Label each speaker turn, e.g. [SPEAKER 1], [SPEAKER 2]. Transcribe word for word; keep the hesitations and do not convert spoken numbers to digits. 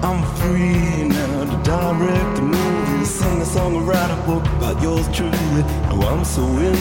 [SPEAKER 1] I'm free now to direct the movie, sing a song, or write a book about yours truly. Oh, I'm so in